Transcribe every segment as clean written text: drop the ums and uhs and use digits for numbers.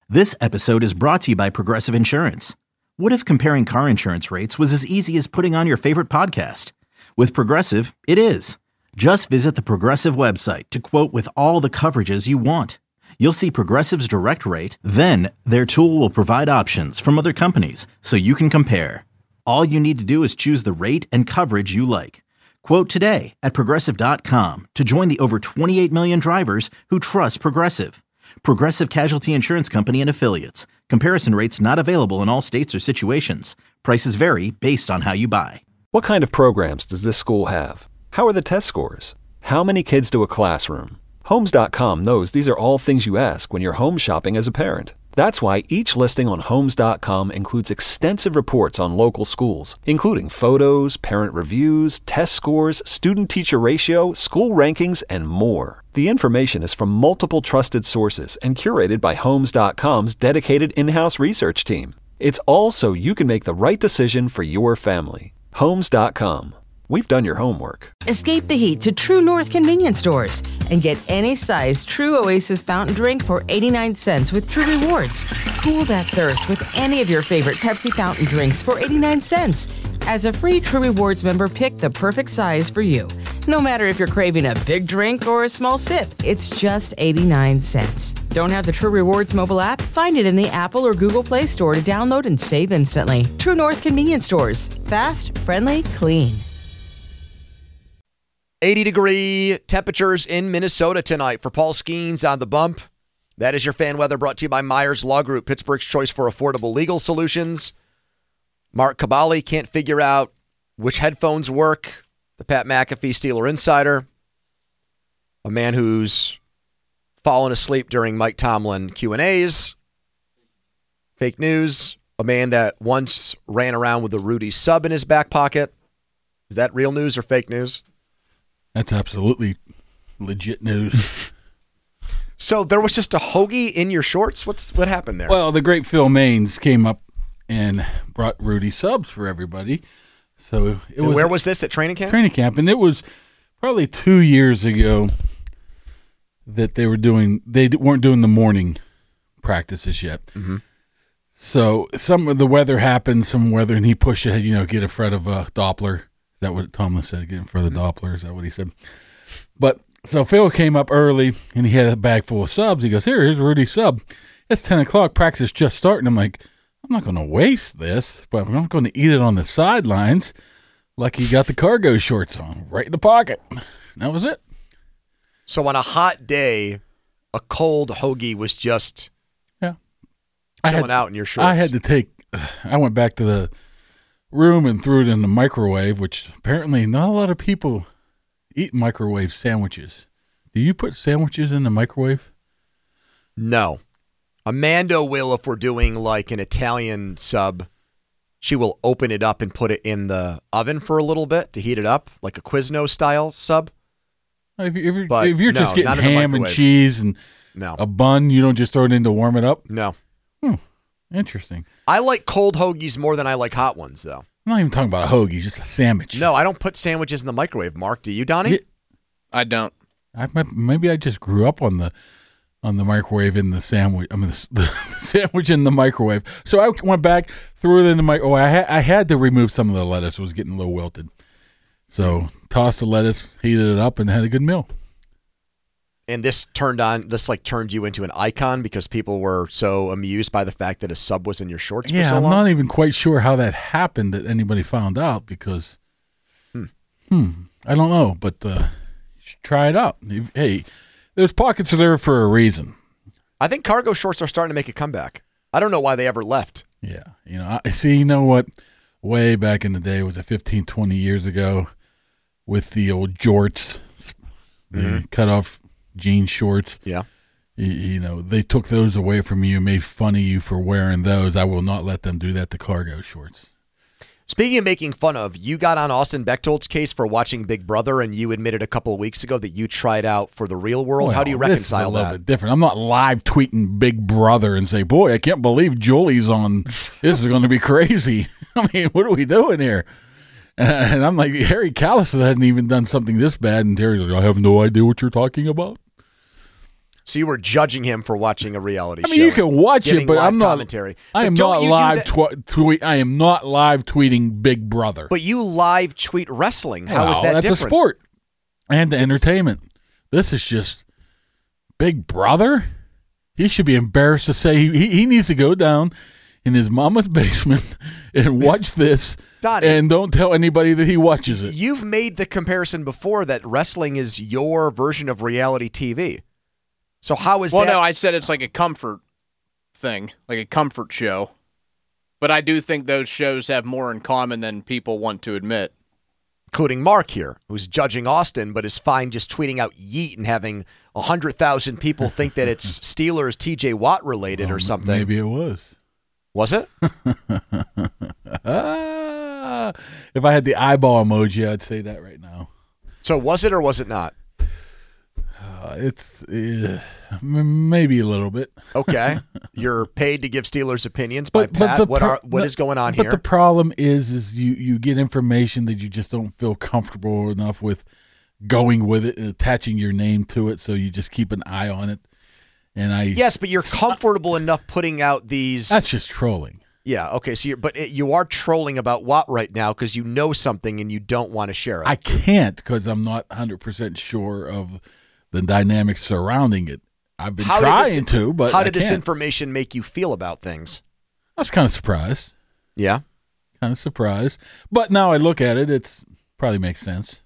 This episode is brought to you by Progressive Insurance. What if comparing car insurance rates was as easy as putting on your favorite podcast? With Progressive, it is. Just visit the Progressive website to quote with all the coverages you want. You'll see Progressive's direct rate, then their tool will provide options from other companies so you can compare. All you need to do is choose the rate and coverage you like. Quote today at Progressive.com to join the over 28 million drivers who trust Progressive. Progressive Casualty Insurance Company and Affiliates. Comparison rates not available in all states or situations. Prices vary based on how you buy. What kind of programs does this school have? How are the test scores? How many kids do a classroom? Homes.com knows these are all things you ask when you're home shopping as a parent. That's why each listing on Homes.com includes extensive reports on local schools, including photos, parent reviews, test scores, student-teacher ratio, school rankings, and more. The information is from multiple trusted sources and curated by Homes.com's dedicated in-house research team. It's all so you can make the right decision for your family. Homes.com. We've done your homework. Escape the heat to True North convenience stores and get any size True Oasis fountain drink for 89 cents with True Rewards. Cool that thirst with any of your favorite Pepsi fountain drinks for 89 cents. As a free True Rewards member, pick the perfect size for you. No matter if you're craving a big drink or a small sip, it's just 89 cents. Don't have the True Rewards mobile app? Find it in the Apple or Google Play Store to download and save instantly. True North convenience stores. Fast, friendly, clean. 80-degree temperatures in Minnesota tonight for Paul Skeens on the bump. That is your fan weather brought to you by Myers Law Group, Pittsburgh's choice for affordable legal solutions. Mark Cabali can't figure out which headphones work. The Pat McAfee Steeler Insider. A man who's fallen asleep during Mike Tomlin Q&As. Fake news. A man that once ran around with a Rudy sub in his back pocket. Is that real news or fake news? That's absolutely legit news. So there was just a hoagie in your shorts? What happened there? Well, the great Phil Maines came up and brought Rudy subs for everybody. So where was this, at training camp? Training camp, and it was probably 2 years ago that they weren't doing the morning practices yet. Mm-hmm. So some of the weather happened, and he pushed ahead, get in front of a Doppler. Is that what Tomlin said? Get in front of the Doppler? Is that what he said? But so Phil came up early, and he had a bag full of subs. He goes, here's Rudy's sub. It's 10 o'clock. Practice is just starting. I'm like, I'm not going to waste this, but I'm not going to eat it on the sidelines like he got the cargo shorts on, right in the pocket. And that was it. So on a hot day, a cold hoagie was just chilling out in your shorts. I went back to the room and threw it in the microwave, which apparently not a lot of people eat microwave sandwiches. Do you put sandwiches in the microwave? No. Amanda will, if we're doing like an Italian sub, she will open it up and put it in the oven for a little bit to heat it up, like a Quiznos style sub. If you're just getting ham and cheese and a bun, you don't just throw it in to warm it up? No. Interesting. I like cold hoagies more than I like hot ones, though. I'm not even talking about a hoagie, just a sandwich. No, I don't put sandwiches in the microwave, Mark. Do you, Donnie? I don't. Maybe I just grew up on the microwave in the sandwich. I mean, the sandwich in the microwave. So I went back, threw it in the microwave. I had to remove some of the lettuce. It was getting a little wilted. So tossed the lettuce, heated it up, and had a good meal. And this turned you into an icon because people were so amused by the fact that a sub was in your shorts for so long? I'm not even quite sure how that happened, that anybody found out, because I don't know, but you should try it out. Hey, there's pockets there for a reason. I think cargo shorts are starting to make a comeback. I don't know why they ever left. Yeah. You know what? Way back in the day, was it 15, 20 years ago, with the old jorts, the cut-off jean shorts. Yeah. They took those away from you and made fun of you for wearing those. I will not let them do that to cargo shorts. Speaking of making fun of, you got on Austin Bechtold's case for watching Big Brother, and you admitted a couple of weeks ago that you tried out for The Real World. How do you reconcile that? This is a little bit different. I'm not live tweeting Big Brother and say, boy, I can't believe Julie's on. This is going to be crazy. I mean, what are we doing here? And I'm like, Harry Callis hadn't even done something this bad, and Terry's like, I have no idea what you're talking about. So you were judging him for watching a reality show. I mean, you can watch getting it, but live I'm not. commentary. I am But don't not you do live that- tweet. I am not live tweeting Big Brother. But you live tweet wrestling. How is Well, that that's different? a sport and the entertainment. This is just Big Brother. He should be embarrassed to say he needs to go down in his mama's basement and watch this. Donnie, and don't tell anybody that he watches it. you've made the comparison before that wrestling is your version of reality TV. So how is Well, that? no, I said it's like a comfort thing, like a comfort show. But I do think those shows have more in common than people want to admit. Including Mark here, who's judging Austin, but is fine just tweeting out yeet and having 100,000 people think that it's Steelers TJ Watt related or something. Maybe it was. Was it? If I had the eyeball emoji, I'd say that right now. So was it or was it not? It's maybe a little bit. Okay. You're paid to give Steelers opinions by Pat. What is going on but here? the problem is you get information that you just don't feel comfortable enough with going with it and attaching your name to it, so you just keep an eye on it. And Yes, but you're comfortable enough putting out these. that's just trolling. Yeah, okay. So you are trolling about Watt right now because you know something and you don't want to share it. I can't because I'm not 100% sure of the dynamics surrounding it. I've been trying to, but how I did this can't. information make you feel about things? I was kind of surprised. Yeah. Kind of surprised. But now I look at it, it's probably makes sense.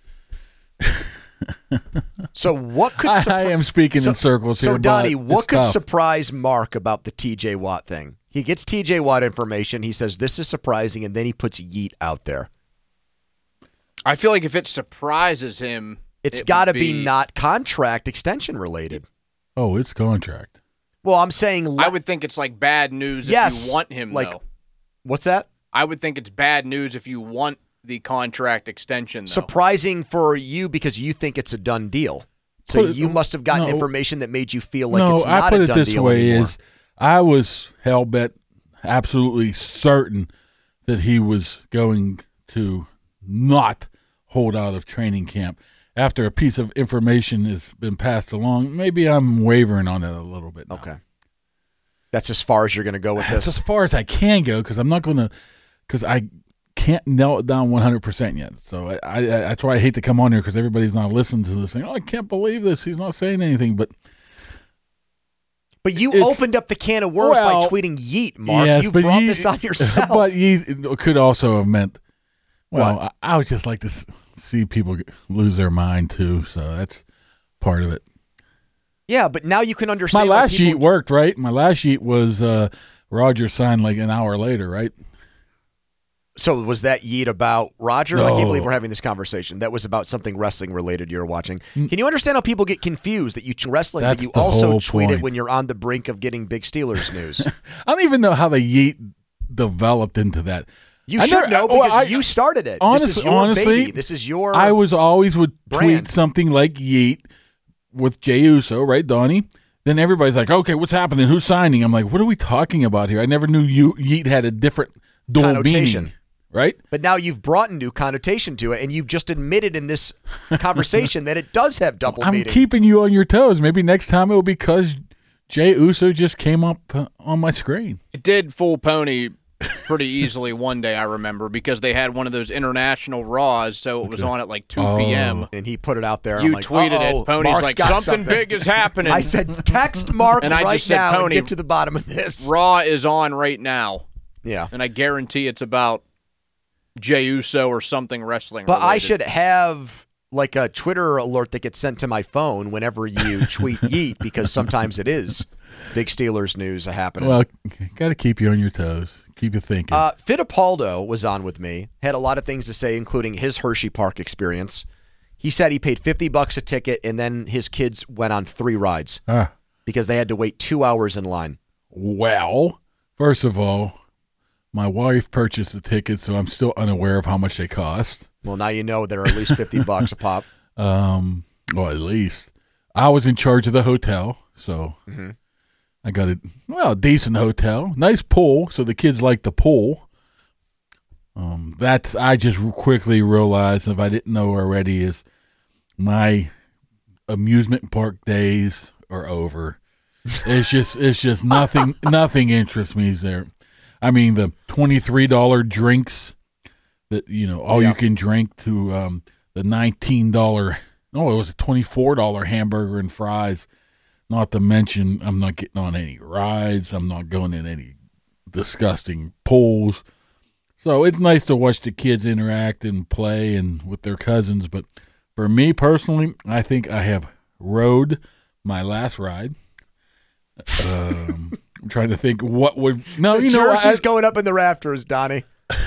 So what could I am speaking in circles here. So Donnie, but what it's could tough. surprise Mark about the TJ Watt thing? He gets TJ Watt information. He says this is surprising, and then he puts yeet out there. I feel like if it surprises him, It's got to be not contract extension related. Oh, it's contract. Well, I'm saying I would think it's like bad news Yes, if you want him, like- though. What's that? I would think it's bad news if you want the contract extension, though. Surprising for you because you think it's a done deal. So you must have gotten information that made you feel like it's I not put a it done this deal way: anymore. is I was hell bent, absolutely certain that he was going to not hold out of training camp. After a piece of information has been passed along, maybe I'm wavering on it a little bit now. Okay. That's as far as you're going to go with That's this? as far as I can go because I'm not going to, because I can't nail it down 100% yet. So I that's why I hate to come on here because everybody's not listening to this thing. Oh, I can't believe this. He's not saying anything. But you it's- opened up the can of worms by tweeting yeet, Mark. yes, You but brought yeet- this on yourself. But yeet could also have meant, well, What? I would just like to see people lose their mind too. So that's part of it. Yeah, but now you can understand My why last people- sheet worked, right? My last sheet was Roger signed like an hour later, right? So was that yeet about Roger? I can't No. believe we're having this conversation. That was about something wrestling related you're watching. Mm. Can you understand how people get confused that you wrestling, That's but you the also whole tweet it point. when you're on the brink of getting big Steelers news? I don't even know how the yeet developed into that. You I should never- know well, because you started it. This is your honestly, baby. This is your I was always would brand. tweet something like yeet with Jey Uso, right, Donnie? Then everybody's like, okay, what's happening? Who's signing? I'm like, what are we talking about here? I never knew yeet had a different dual Connotation. meaning, right? But now you've brought a new connotation to it, and you've just admitted in this conversation that it does have double I'm meaning. keeping you on your toes. Maybe next time it will be because Jey Uso just came up on my screen. It did fool Pony pretty easily one day, I remember, because they had one of those international Raws, so it was on at like 2 p.m. And he put it out there. You I'm like, tweeted uh-oh, it. Pony's Mark's like, got something big is happening. I said, text Mark And I right just said, now and Pony, get to the bottom of this. Raw is on right now, Yeah. and I guarantee it's about Jey Uso or something wrestling But I related. should have like a Twitter alert that gets sent to my phone whenever you tweet yeet because sometimes it is big Steelers news happening. Well, got to keep you on your toes. Keep you thinking. Fittipaldo was on with me, had a lot of things to say, including his Hershey Park experience. He said he paid $50 a ticket, and then his kids went on 3 rides because they had to wait 2 hours in line. Well, first of all, my wife purchased the tickets, so I'm still unaware of how much they cost. Well, now you know they're at least $50 a pop. Well, at least. I was in charge of the hotel, so I got a decent hotel. Nice pool, so the kids like the pool. I just quickly realized, if I didn't know already, is my amusement park days are over. It's just nothing interests me there. I mean, the $23 drinks that, all you can drink to the $19, no, it was a $24 hamburger and fries. Not to mention, I'm not getting on any rides. I'm not going in any disgusting pools. So it's nice to watch the kids interact and play and with their cousins. But for me personally, I think I have rode my last ride. I'm trying to think what would jersey's going up in the rafters, Donnie.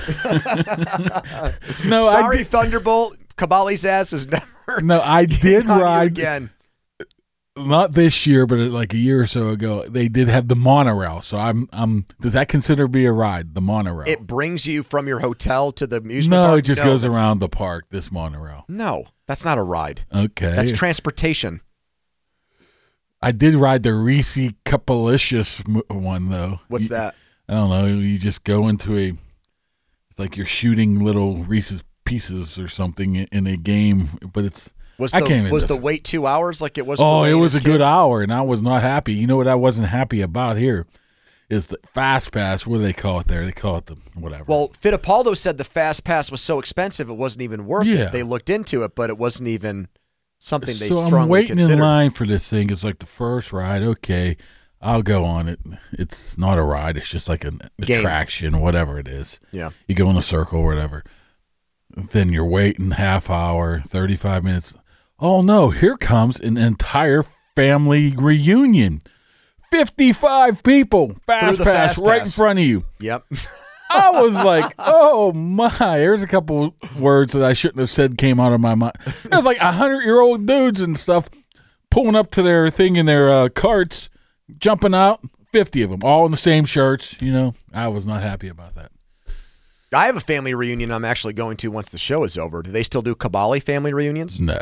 No, sorry, Thunderbolt. Caballi's ass is never. No, I did ride again. Not this year, but like a year or so ago, they did have the monorail. So does that consider be a ride? The monorail. It brings you from your hotel to the amusement park? No, it just goes around the park. This monorail. No, that's not a ride. Okay, that's transportation. I did ride the Reese Cupalicious one though. What's that? I don't know. You just go into it's like you're shooting little Reese's Pieces or something in a game, but it's. Was the wait 2 hours like it was? Oh, it was a good hour, and I was not happy. You know what I wasn't happy about here is the Fast Pass. What do they call it there? They call it the whatever. Well, Fittipaldo said the Fast Pass was so expensive it wasn't even worth it. They looked into it, but it wasn't even something they strongly I'm waiting considered. in line for this thing. It's like the first ride. Okay, I'll go on it. It's not a ride. It's just like an attraction, whatever it is. Yeah. You go in a circle or whatever. Then you're waiting half hour, 35 minutes. Oh, no, here comes an entire family reunion. 55 people, Fast Pass right in front of you. Yep. I was like, oh, my. There's a couple words that I shouldn't have said came out of my mind. There's like 100-year-old dudes and stuff pulling up to their thing in their carts, jumping out, 50 of them, all in the same shirts. I was not happy about that. I have a family reunion I'm actually going to once the show is over. Do they still do Caballi family reunions? No.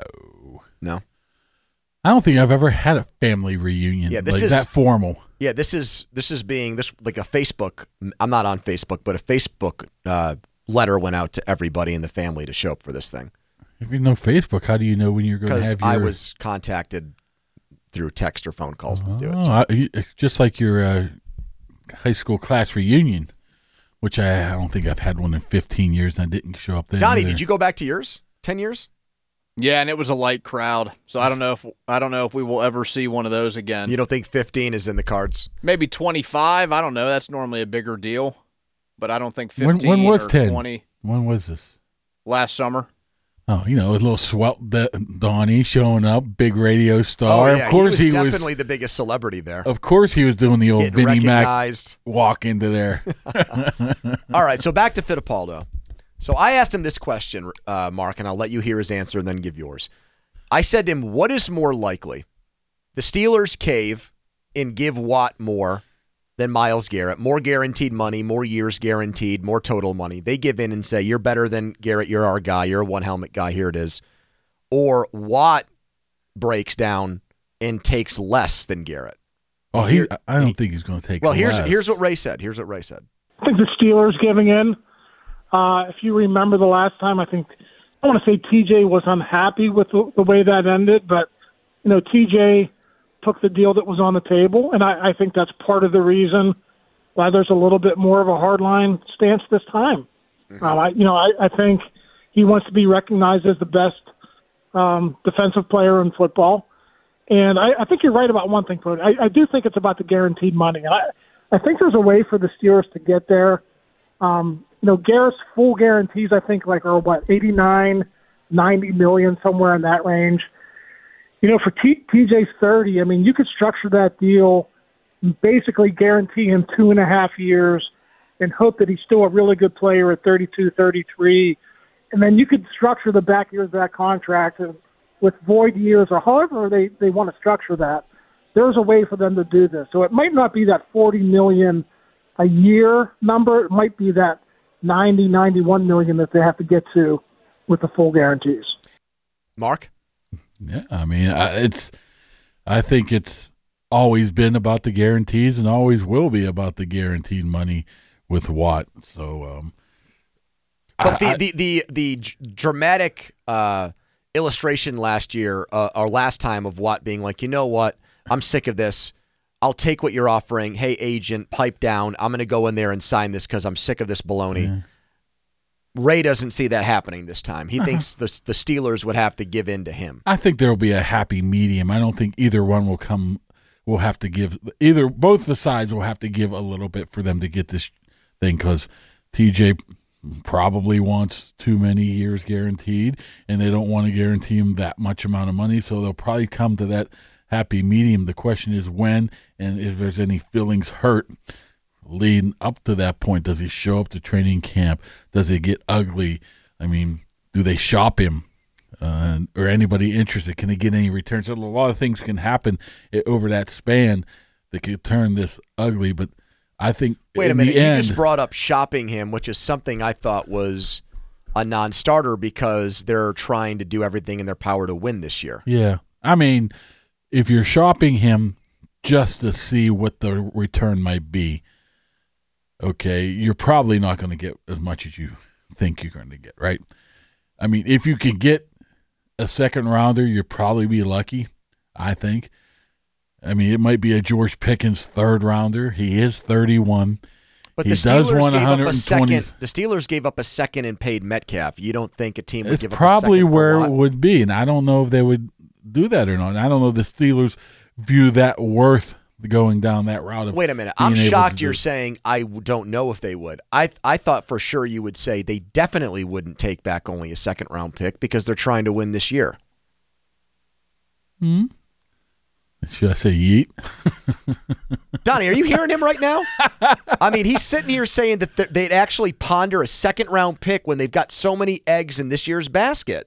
I don't think I've ever had a family reunion that formal. Yeah, this is being like a Facebook. I'm not on Facebook, but a Facebook letter went out to everybody in the family to show up for this thing. If you know Facebook, how do you know when you're going to have your... Because I was contacted through text or phone calls to do it. So. It's just like your high school class reunion, which I don't think I've had one in 15 years, and I didn't show up then. Donnie, either. Did you go back to yours? 10 years? Yeah, and it was a light crowd, so I don't know if we will ever see one of those again. You don't think 15 is in the cards? Maybe 25. I don't know. That's normally a bigger deal, but I don't think 15 when was or 10? 20. When was this? Last summer. Oh, a little swelt Donnie showing up, big radio star. Oh, yeah. Of course, he was definitely the biggest celebrity there. Of course, he was doing the old Vinnie Mac walk into there. All right, so back to Fittipaldo. So I asked him this question, Mark, and I'll let you hear his answer and then give yours. I said to him, what is more likely? The Steelers cave and give Watt more than Myles Garrett, more guaranteed money, more years guaranteed, more total money. They give in and say, you're better than Garrett, you're our guy, you're a one-helmet guy, here it is. Or Watt breaks down and takes less than Garrett. Oh, I don't think he's going to take less. Well, here's what Ray said. I think the Steelers giving in. If you remember the last time, I want to say TJ was unhappy with the way that ended, but, TJ took the deal that was on the table, and I think that's part of the reason why there's a little bit more of a hardline stance this time. Mm-hmm. I think he wants to be recognized as the best defensive player in football, and I think you're right about one thing, Cody. I do think it's about the guaranteed money. I think there's a way for the Steelers to get there. Garrett's full guarantees, I think, are 89, 90 million, somewhere in that range. For TJ's 30, you could structure that deal and basically guarantee him 2.5 years and hope that he's still a really good player at 32, 33. And then you could structure the back years of that contract with void years or however they want to structure that. There's a way for them to do this. So it might not be that 40 million a year number. It might be that 90, 91 million that they have to get to with the full guarantees. Mark? Yeah, I think it's always been about the guarantees and always will be about the guaranteed money with Watt. So, but the dramatic illustration last year or last time of Watt being like, you know what, I'm sick of this. I'll take what you're offering. Hey, agent, pipe down. I'm going to go in there and sign this because I'm sick of this baloney. Yeah. Ray doesn't see that happening this time. He thinks the Steelers would have to give in to him. I think there will be a happy medium. I don't think either one will have to give both the sides will have to give a little bit for them to get this thing, because TJ probably wants too many years guaranteed, and they don't want to guarantee him that much amount of money, so they'll probably come to that happy medium. The question is when, and if there's any feelings hurt leading up to that point. Does he show up to training camp? Does it get ugly? I mean, do they shop him? Or anybody interested? Can they get any returns? So a lot of things can happen over that span that could turn this ugly. But I think wait a minute, you just brought up shopping him, which is something I thought was a non-starter because they're trying to do everything in their power to win this year. Yeah. I mean, if you're shopping him just to see what the return might be, okay, you're probably not going to get as much as you think you're going to get, right? I mean, if you can get a second rounder, you'll probably be lucky, I think. I mean, it might be a George Pickens third rounder. He is 31. But the Steelers gave up a second. The Steelers gave up a second and paid Metcalf. You don't think a team would give up a second? It's probably where it would be, and I don't know if they would do that or not. I don't know if the Steelers view that worth going down that route. Wait a minute. I'm shocked you're saying I don't know if they would. I thought for sure you would say they definitely wouldn't take back only a second-round pick because they're trying to win this year. Should I say yeet? Donnie, are you hearing him right now? I mean, he's sitting here saying that they'd actually ponder a second-round pick when they've got so many eggs in this year's basket.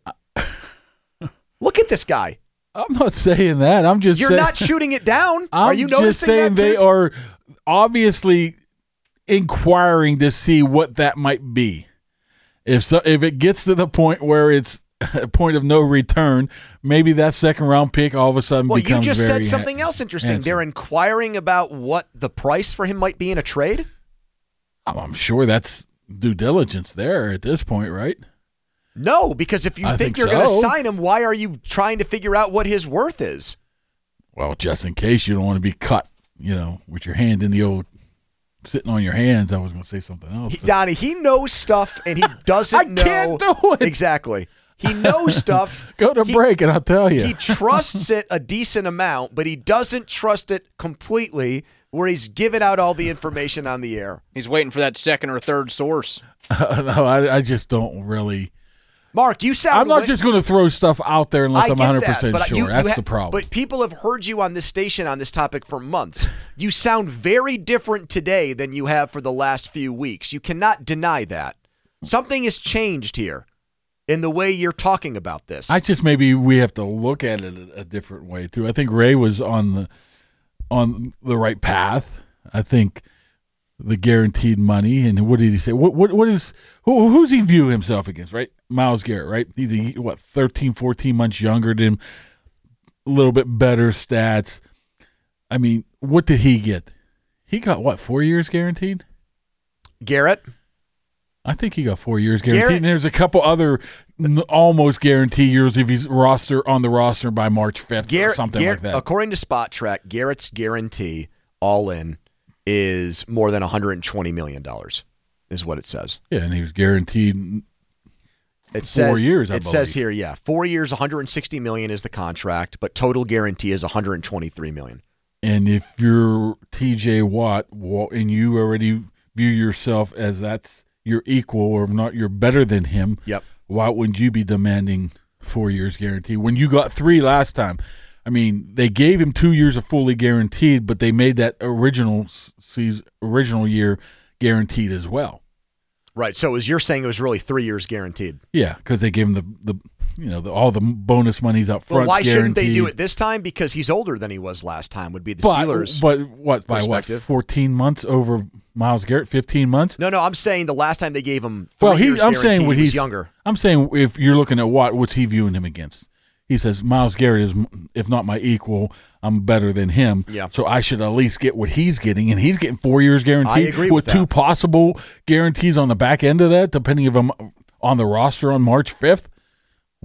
Look at this guy. I'm not saying that. I'm just You're saying, not shooting it down. Are you noticing just saying that too? They are obviously inquiring to see what that might be. If it gets to the point where it's a point of no return, maybe that second-round pick all of a sudden becomes very Well, you just said something else interesting. handsome. They're inquiring about what the price for him might be in a trade? I'm sure that's due diligence there at this point, right? No, because if you think you're going to sign him, why are you trying to figure out what his worth is? Well, just in case you don't want to be cut, with your hand in the old sitting on your hands. I was going to say something else. Donnie, he knows stuff and he doesn't know. I can't do it. Exactly. He knows stuff. Go to break and I'll tell you. He trusts it a decent amount, but he doesn't trust it completely where he's giving out all the information on the air. He's waiting for that second or third source. No, I just don't really. Mark, you sound. I'm not just going to throw stuff out there unless I'm 100% sure. That's the problem. But people have heard you on this station on this topic for months. You sound very different today than you have for the last few weeks. You cannot deny that. Something has changed here in the way you're talking about this. Maybe we have to look at it a different way too. I think Ray was on the right path. I think the guaranteed money, and what did he say? Who's he view himself against, right? Myles Garrett, right? He's 13, 14 months younger than him, a little bit better stats. I mean, what did he get? He got 4 years guaranteed? Garrett? I think he got 4 years guaranteed. And there's a couple other almost guarantee years if he's on the roster by March 5th or something like that. According to Spot Track, Garrett's guarantee all in is more than $120 million, is what it says. Yeah, and he was guaranteed 4 years, I believe. It says here, 4 years, $160 million is the contract, but total guarantee is $123 million. And if you're TJ Watt, and you already view yourself as that's your equal or not, you're better than him, yep. Why wouldn't you be demanding 4 years guarantee when you got 3 last time? I mean, they gave him 2 years of fully guaranteed, but they made that original year guaranteed as well. Right. So as you're saying, it was really 3 years guaranteed. Yeah, because they gave him all the bonus monies up front. Well, why guaranteed. shouldn't they do it this time? Because he's older than he was last time. Would be the Steelers. But what by what 14 months over Myles Garrett? 15 months? No. I'm saying the last time they gave him 3 years guaranteed, he was younger. I'm saying if you're looking at what's he viewing him against? He says, Myles Garrett is, if not my equal, I'm better than him. Yeah. So I should at least get what he's getting. And he's getting 4 years guaranteed. I agree with that. 2 possible guarantees on the back end of that, depending if I'm on the roster on March 5th.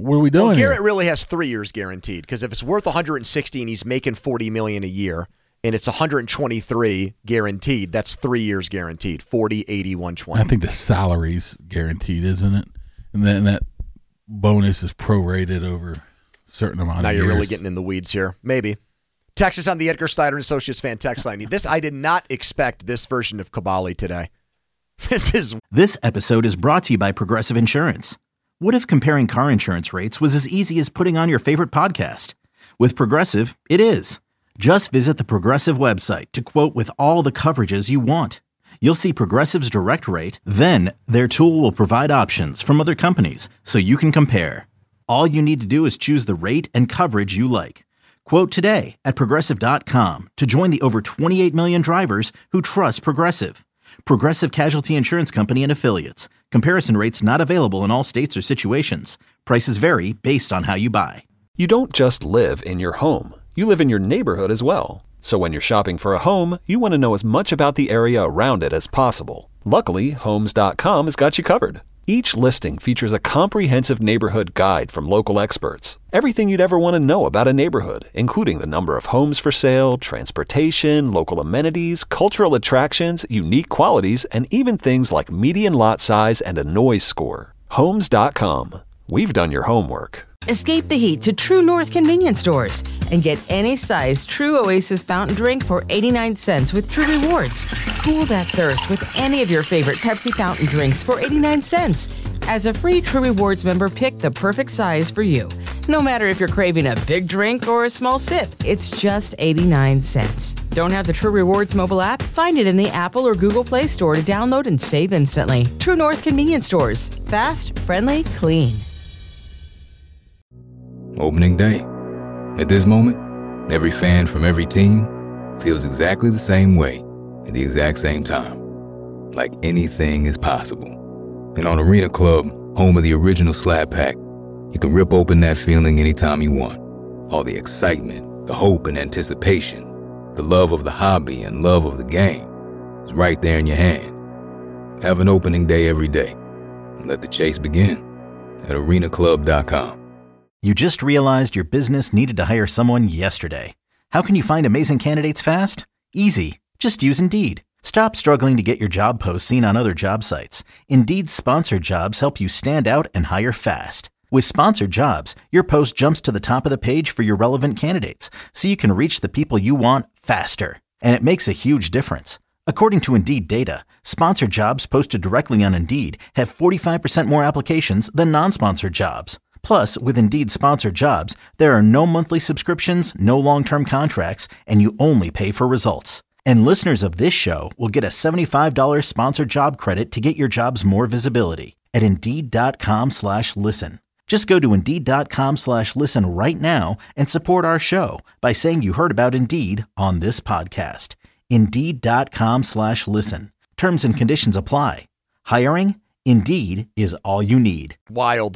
What are we doing Well, Garrett here? really has 3 years guaranteed, because if it's worth 160 and he's making $40 million a year, and it's 123 guaranteed, that's 3 years guaranteed. 40, 80, 120. I think the salary's guaranteed, isn't it? And then that bonus is prorated over a certain amount Now of you're years. really getting in the weeds here. Maybe. Text us on the Edgar Snyder and Associates fan text line. I did not expect this version of Caballi today. This episode is brought to you by Progressive Insurance. What if comparing car insurance rates was as easy as putting on your favorite podcast? With Progressive, it is. Just visit the Progressive website to quote with all the coverages you want. You'll see Progressive's direct rate, then their tool will provide options from other companies so you can compare. All you need to do is choose the rate and coverage you like. Quote today at Progressive.com to join the over 28 million drivers who trust Progressive. Progressive Casualty Insurance Company and Affiliates. Comparison rates not available in all states or situations. Prices vary based on how you buy. You don't just live in your home. You live in your neighborhood as well. So when you're shopping for a home, you want to know as much about the area around it as possible. Luckily, Homes.com has got you covered. Each listing features a comprehensive neighborhood guide from local experts. Everything you'd ever want to know about a neighborhood, including the number of homes for sale, transportation, local amenities, cultural attractions, unique qualities, and even things like median lot size and a noise score. Homes.com. We've done your homework. Escape the heat to True North convenience stores and get any size True Oasis fountain drink for 89 cents with True Rewards. Cool that thirst with any of your favorite Pepsi fountain drinks for 89 cents. As a free True Rewards member, pick the perfect size for you. No matter if you're craving a big drink or a small sip, it's just 89 cents. Don't have the True Rewards mobile app? Find it in the Apple or Google Play Store to download and save instantly. True North convenience stores. Fast, friendly, clean. Opening day. At this moment, every fan from every team feels exactly the same way at the exact same time. Like anything is possible. And on Arena Club, home of the original Slab Pack, you can rip open that feeling anytime you want. All the excitement, the hope and anticipation, the love of the hobby and love of the game is right there in your hand. Have an opening day every day. And let the chase begin at arenaclub.com. You just realized your business needed to hire someone yesterday. How can you find amazing candidates fast? Easy. Just use Indeed. Stop struggling to get your job posts seen on other job sites. Indeed's sponsored jobs help you stand out and hire fast. With sponsored jobs, your post jumps to the top of the page for your relevant candidates, so you can reach the people you want faster. And it makes a huge difference. According to Indeed data, sponsored jobs posted directly on Indeed have 45% more applications than non-sponsored jobs. Plus, with Indeed sponsored jobs, there are no monthly subscriptions, no long-term contracts, and you only pay for results. And listeners of this show will get a $75 sponsored job credit to get your jobs more visibility at Indeed.com/listen. Just go to Indeed.com/listen right now and support our show by saying you heard about Indeed on this podcast. Indeed.com/listen. Terms and conditions apply. Hiring? Indeed is all you need. Wild.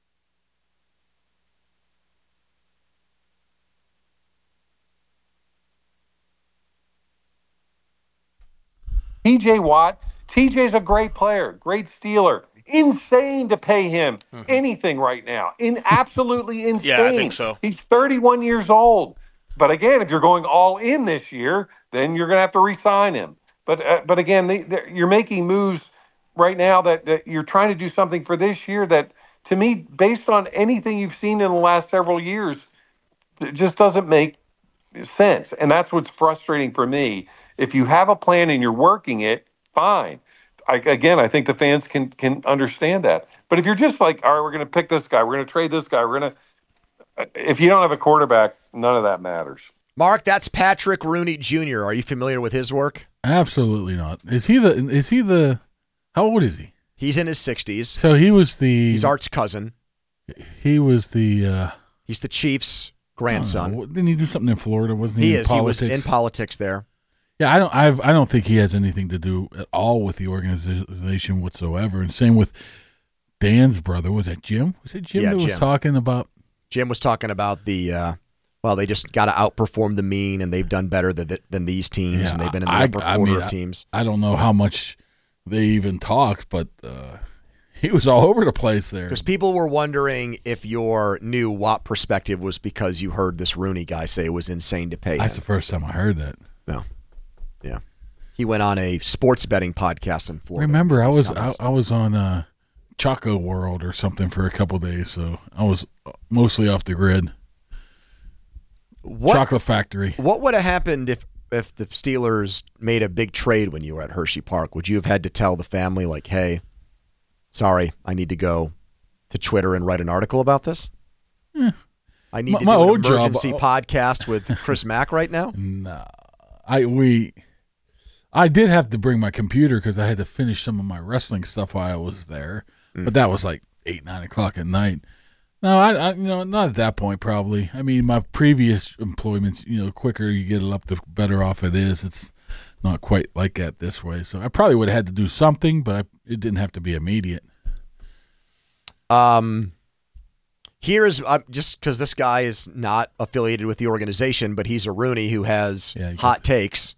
TJ Watt, TJ's a great player, great Steeler. Insane to pay him anything right now. Absolutely insane. Yeah, I think so. He's 31 years old. But again, if you're going all in this year, then you're going to have to re-sign him. But again, you're making moves right now that you're trying to do something for this year that, to me, based on anything you've seen in the last several years, it just doesn't make sense. And that's what's frustrating for me. If you have a plan and you're working it, fine. I think the fans can understand that. But if you're just like, all right, we're going to pick this guy, we're going to trade this guy, if you don't have a quarterback, none of that matters. Mark, that's Patrick Rooney Jr. Are you familiar with his work? Absolutely not. Is he the how old is he? He's in his 60s. So he's Art's cousin. He's the Chiefs' grandson. Didn't he do something in Florida? Wasn't he? He was in politics there. Yeah, I don't think he has anything to do at all with the organization whatsoever. And same with Dan's brother. Was that Jim? Was it Jim was talking about? Jim was talking about they just got to outperform the mean, and they've done better than these teams, and they've been in the upper quarter of teams. I don't know how much they even talked, but He was all over the place there. Because people were wondering if your new WAP perspective was because you heard this Rooney guy say it was insane to pay him. That's the first time I heard that. No. Yeah. He went on a sports betting podcast in Florida. Remember, I was on Choco World or something for a couple days, so I was mostly off the grid. Chocolate Factory. What would have happened if the Steelers made a big trade when you were at Hershey Park? Would you have had to tell the family, like, hey, sorry, I need to go to Twitter and write an article about this? I need to do an emergency podcast with Chris Mack right now? Nah. I did have to bring my computer because I had to finish some of my wrestling stuff while I was there. But that was like 8, 9 o'clock at night. No, I not at that point probably. I mean, my previous employments, quicker you get it up, the better off it is. It's not quite like that this way. So I probably would have had to do something, but it didn't have to be immediate. Here's just because this guy is not affiliated with the organization, but he's a Rooney who has hot takes.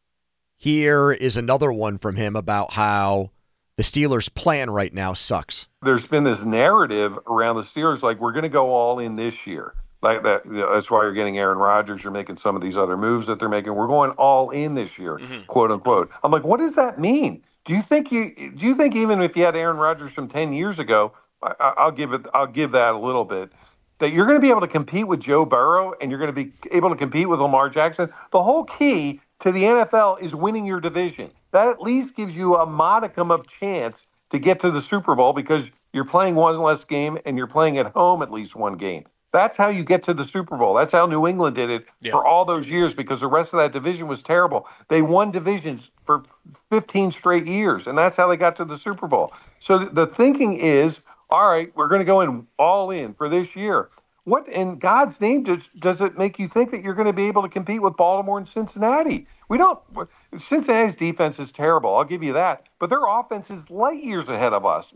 Here is another one from him about how the Steelers' plan right now sucks. There's been this narrative around the Steelers, like we're going to go all in this year. Like that, that's why you're getting Aaron Rodgers. You're making some of these other moves that they're making. We're going all in this year, quote unquote. I'm like, what does that mean? Do you think even if you had Aaron Rodgers from 10 years ago, I'll give that a little bit, that you're going to be able to compete with Joe Burrow and you're going to be able to compete with Lamar Jackson? The whole key to the NFL is winning your division. That at least gives you a modicum of chance to get to the Super Bowl because you're playing one less game and you're playing at home at least one game. That's how you get to the Super Bowl. That's how New England did it for all those years because the rest of that division was terrible. They won divisions for 15 straight years, and that's how they got to the Super Bowl. So the thinking is, all right, we're going to go in all in for this year. What in God's name does it make you think that you're going to be able to compete with Baltimore and Cincinnati? Cincinnati's defense is terrible, I'll give you that. But their offense is light years ahead of us.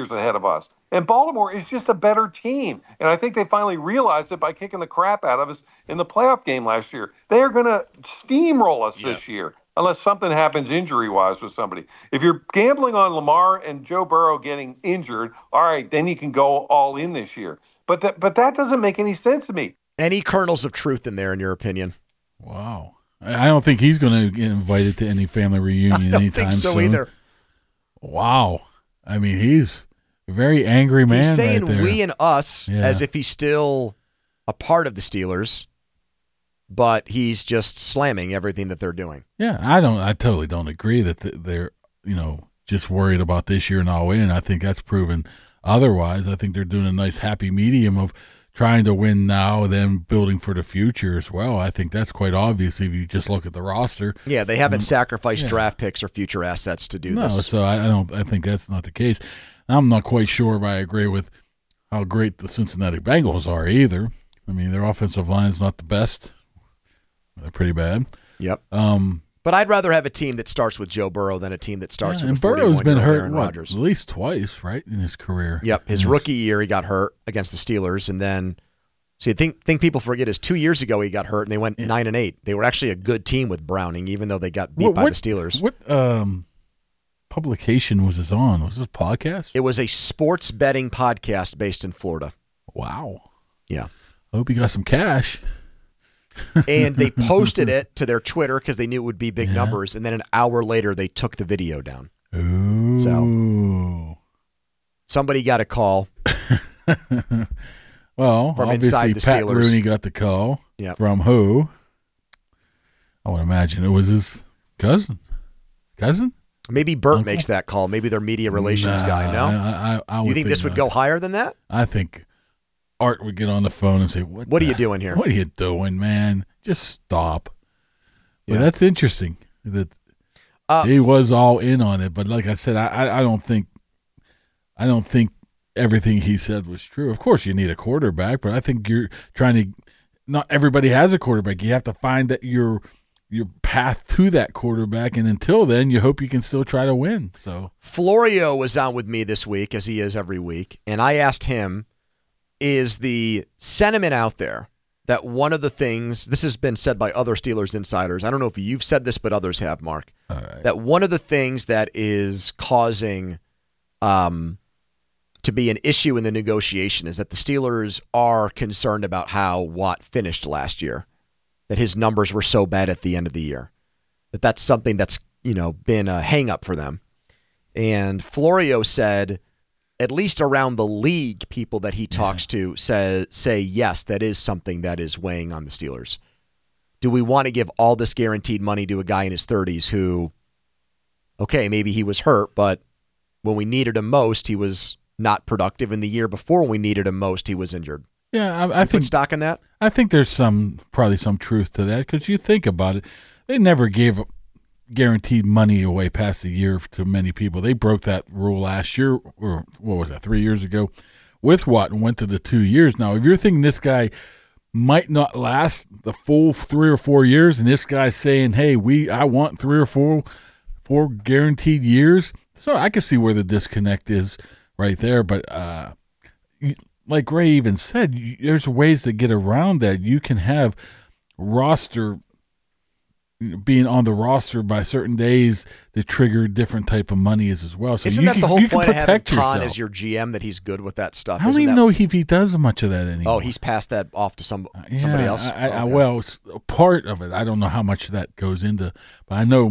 And Baltimore is just a better team. And I think they finally realized it by kicking the crap out of us in the playoff game last year. They are going to steamroll us this year, unless something happens injury-wise with somebody. If you're gambling on Lamar and Joe Burrow getting injured, all right, then you can go all in this year. But that doesn't make any sense to me. Any kernels of truth in there, in your opinion? Wow. I don't think he's going to get invited to any family reunion anytime soon. I don't think so either. Wow. I mean, he's a very angry man. He's saying right there. We and us as if he's still a part of the Steelers, but he's just slamming everything that they're doing. Yeah, I totally don't agree that they're, just worried about this year and all in. I think that's proven otherwise. I think they're doing a nice happy medium of trying to win now and then building for the future as well. I think that's quite obvious if you just look at the roster. Yeah, they haven't sacrificed draft picks or future assets to do this. No, so I think that's not the case. I'm not quite sure if I agree with how great the Cincinnati Bengals are either. I mean, their offensive line is not the best. They're pretty bad. Yep. But I'd rather have a team that starts with Joe Burrow than a team that starts with and a 41-year-old Burrow's been hurt Aaron Rodgers. At least twice, right, in his career. Yep, his rookie year he got hurt against the Steelers, and then so you think people forget is 2 years ago he got hurt and they went 9-8. They were actually a good team with Browning, even though they got beat by the Steelers. What publication was this on? Was this a podcast? It was a sports betting podcast based in Florida. Wow. Yeah. I hope you got some cash. And they posted it to their Twitter because they knew it would be big numbers. And then an hour later, they took the video down. Ooh. So somebody got a call. Well, from obviously inside the Pat Steelers. Rooney got the call. Yep. From who? I would imagine it was his cousin. Cousin? Maybe Bert makes that call. Maybe their media relations guy. No? I you think this would go higher than that? I think Art would get on the phone and say, What are you doing here? What are you doing, man? Just stop. But that's interesting that he was all in on it. But like I said, I don't think everything he said was true. Of course, you need a quarterback, but I think you're trying to. Not everybody has a quarterback. You have to find that your path to that quarterback, and until then, you hope you can still try to win. So Florio was on with me this week, as he is every week, and I asked him, is the sentiment out there that one of the things, this has been said by other Steelers insiders, I don't know if you've said this, but others have, Mark, all right, that one of the things that is causing to be an issue in the negotiation is that the Steelers are concerned about how Watt finished last year, that his numbers were so bad at the end of the year, that's something that's, been a hang-up for them. And Florio said, at least around the league, people that he talks to say yes, that is something that is weighing on the Steelers. Do we want to give all this guaranteed money to a guy in his 30s who, okay, maybe he was hurt, but when we needed him most, he was not productive. In the year before when we needed him most, he was injured. Yeah, I think put stock in that. I think there's probably some truth to that, because you think about it, they never gave guaranteed money away past a year to many people. They broke that rule last year, or what was that, 3 years ago, with Watt, and went to the 2 years. Now, if you're thinking this guy might not last the full 3 or 4 years, and this guy's saying, hey, I want 3 or 4 guaranteed years, so I can see where the disconnect is right there. But like Ray even said, there's ways to get around that. You can have roster being on the roster by certain days to trigger different type of monies as well. So isn't that the whole point of having Khan as your GM, that he's good with that stuff? I don't even know if he does much of that anymore. Oh, he's passed that off to somebody else? Well, it's a part of it. I don't know how much that goes into, but I know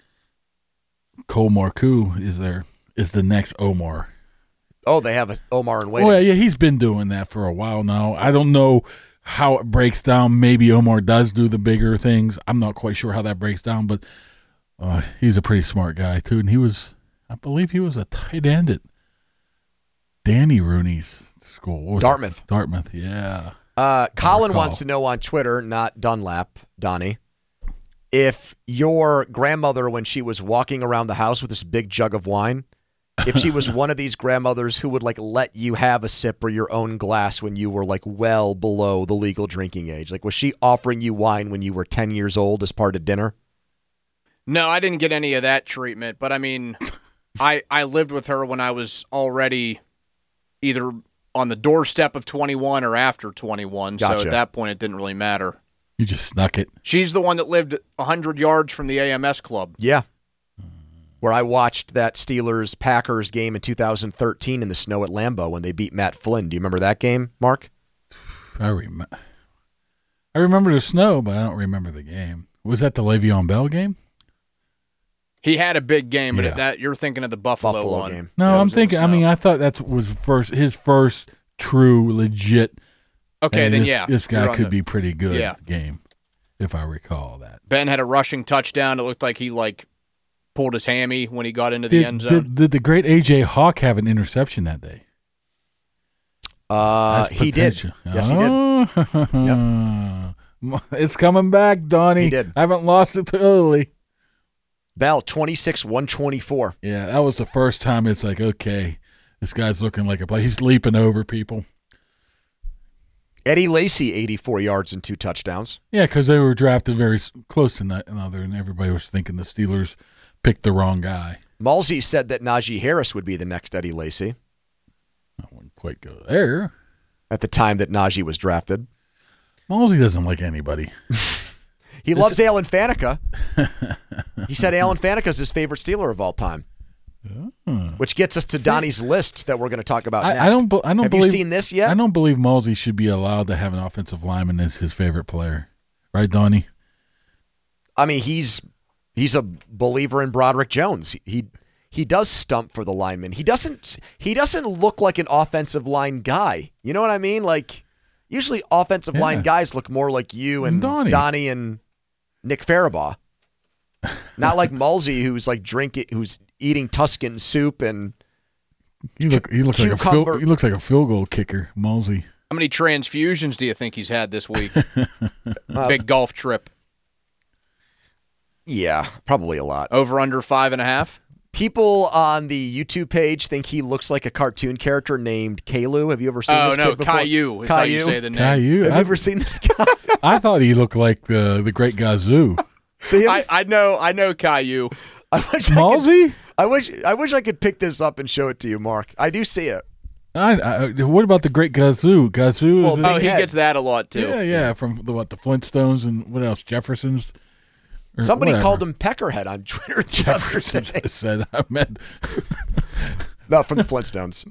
Cole Marcoux is the next Omar. Oh, they have Omar in waiting. Well, yeah, he's been doing that for a while now. I don't know how it breaks down. Maybe Omar does do the bigger things. I'm not quite sure how that breaks down, but he's a pretty smart guy too. And I believe he was a tight end at Danny Rooney's school. Dartmouth. Dartmouth, yeah. Colin wants to know on Twitter, not Dunlap, Donnie, if your grandmother, when she was walking around the house with this big jug of wine, if she was one of these grandmothers who would let you have a sip or your own glass when you were well below the legal drinking age. Was she offering you wine when you were 10 years old as part of dinner? No, I didn't get any of that treatment, but I mean, I lived with her when I was already either on the doorstep of 21 or after 21. Gotcha. So at that point, it didn't really matter. You just snuck it. She's the one that lived 100 yards from the AMS club. Yeah. Where I watched that Steelers-Packers game in 2013 in the snow at Lambeau when they beat Matt Flynn. Do you remember that game, Mark? I remember the snow, but I don't remember the game. Was that the Le'Veon Bell game? He had a big game, but you're thinking of the Buffalo one. Game. No, I'm thinking. I mean, I thought that was his first true, legit. Okay, then this guy could be pretty good game, if I recall that. Ben had a rushing touchdown. It looked like he pulled his hammy when he got into the end zone. Did the great A.J. Hawk have an interception that day? He did. Yes, he did. Yep. It's coming back, Donnie. He did. I haven't lost it totally. Bell, 26-124. Yeah, that was the first time it's okay, this guy's looking like a play. He's leaping over people. Eddie Lacy, 84 yards and 2 touchdowns. Yeah, because they were drafted very close to another, and everybody was thinking the Steelers picked the wrong guy. Malsey said that Najee Harris would be the next Eddie Lacy. I wouldn't quite go there. At the time that Najee was drafted. Malsey doesn't like anybody. He loves Alan Faneca. He said Alan Faneca is his favorite Steeler of all time. Which gets us to Donnie's list that we're going to talk about next. Have you seen this yet? I don't believe Malsey should be allowed to have an offensive lineman as his favorite player. Right, Donnie? I mean, he's a believer in Broderick Jones. He does stump for the lineman. He doesn't look like an offensive line guy. You know what I mean? Usually offensive line guys look more like you and Donnie and Nick Farabaugh. Not like Malsey, who's who's eating Tuscan soup and he looks like a field goal kicker, Malsey. How many transfusions do you think he's had this week? Big golf trip. Yeah, probably a lot. Over under 5.5. People on the YouTube page think he looks like a cartoon character named Kalu. Have you ever seen this kid before? Caillou is how you say the name. Caillou. Have you ever seen this guy? I thought he looked like the great Gazoo. See, I know Caillou. Malsey? I wish I could pick this up and show it to you, Mark. I do see it. What about the great Gazoo? Gazoo is he gets that a lot too. Yeah, from the Flintstones and what else? Jeffersons. Somebody called him Peckerhead on Twitter. Jefferson said I meant No, from the Flintstones.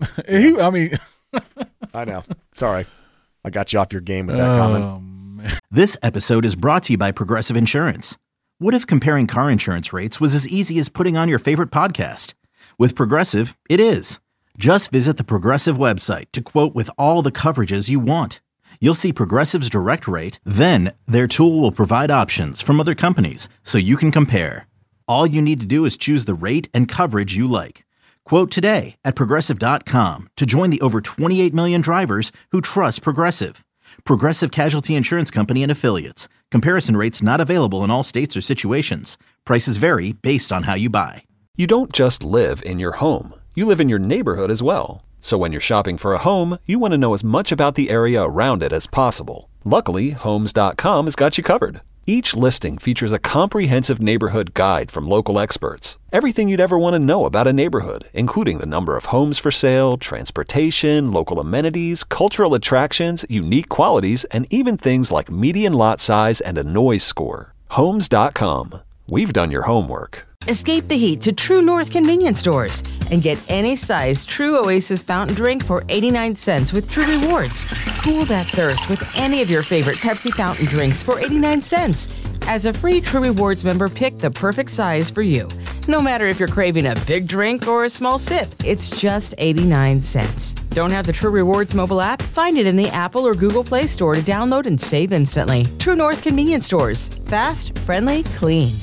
I know. Sorry. I got you off your game with that comment. This episode is brought to you by Progressive Insurance. What if comparing car insurance rates was as easy as putting on your favorite podcast? With Progressive, it is. Just visit the Progressive website to quote with all the coverages you want. You'll see Progressive's direct rate, then their tool will provide options from other companies so you can compare. All you need to do is choose the rate and coverage you like. Quote today at Progressive.com to join the over 28 million drivers who trust Progressive. Progressive Casualty Insurance Company and Affiliates. Comparison rates not available in all states or situations. Prices vary based on how you buy. You don't just live in your home. You live in your neighborhood as well. So when you're shopping for a home, you want to know as much about the area around it as possible. Luckily, Homes.com has got you covered. Each listing features a comprehensive neighborhood guide from local experts. Everything you'd ever want to know about a neighborhood, including the number of homes for sale, transportation, local amenities, cultural attractions, unique qualities, and even things like median lot size and a noise score. Homes.com. We've done your homework. Escape the heat to True North convenience stores and get any size True Oasis fountain drink for 89 cents with True Rewards. Cool that thirst with any of your favorite Pepsi fountain drinks for 89 cents. As a free True Rewards member, pick the perfect size for you. No matter if you're craving a big drink or a small sip, it's just 89 cents. Don't have the True Rewards mobile app? Find it in the Apple or Google Play Store to download and save instantly. True North convenience stores. Fast, friendly, clean.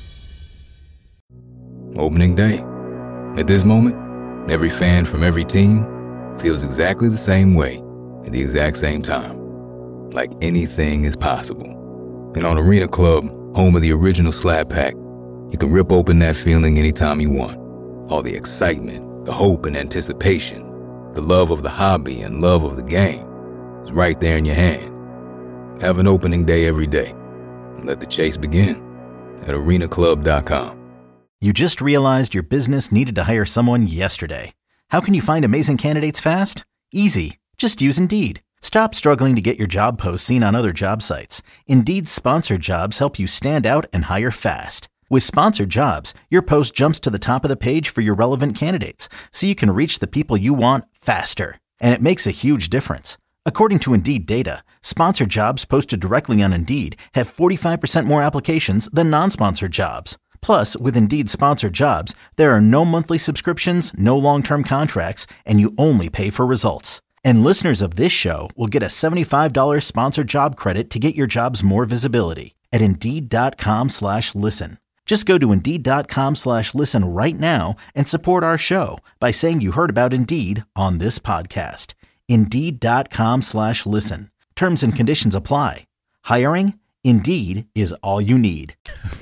Opening day. At this moment, every fan from every team feels exactly the same way at the exact same time. Like anything is possible. And on Arena Club, home of the original Slab Pack, you can rip open that feeling anytime you want. All the excitement, the hope and anticipation, the love of the hobby and love of the game is right there in your hand. Have an opening day every day. And let the chase begin at arenaclub.com. You just realized your business needed to hire someone yesterday. How can you find amazing candidates fast? Easy. Just use Indeed. Stop struggling to get your job posts seen on other job sites. Indeed's sponsored jobs help you stand out and hire fast. With sponsored jobs, your post jumps to the top of the page for your relevant candidates, so you can reach the people you want faster. And it makes a huge difference. According to Indeed data, sponsored jobs posted directly on Indeed have 45% more applications than non-sponsored jobs. Plus, with Indeed sponsored jobs, there are no monthly subscriptions, no long-term contracts, and you only pay for results. And listeners of this show will get a $75 sponsored job credit to get your jobs more visibility at Indeed.com/listen. Just go to Indeed.com/listen right now and support our show by saying you heard about Indeed on this podcast. Indeed.com/listen. Terms and conditions apply. Hiring? Indeed is all you need.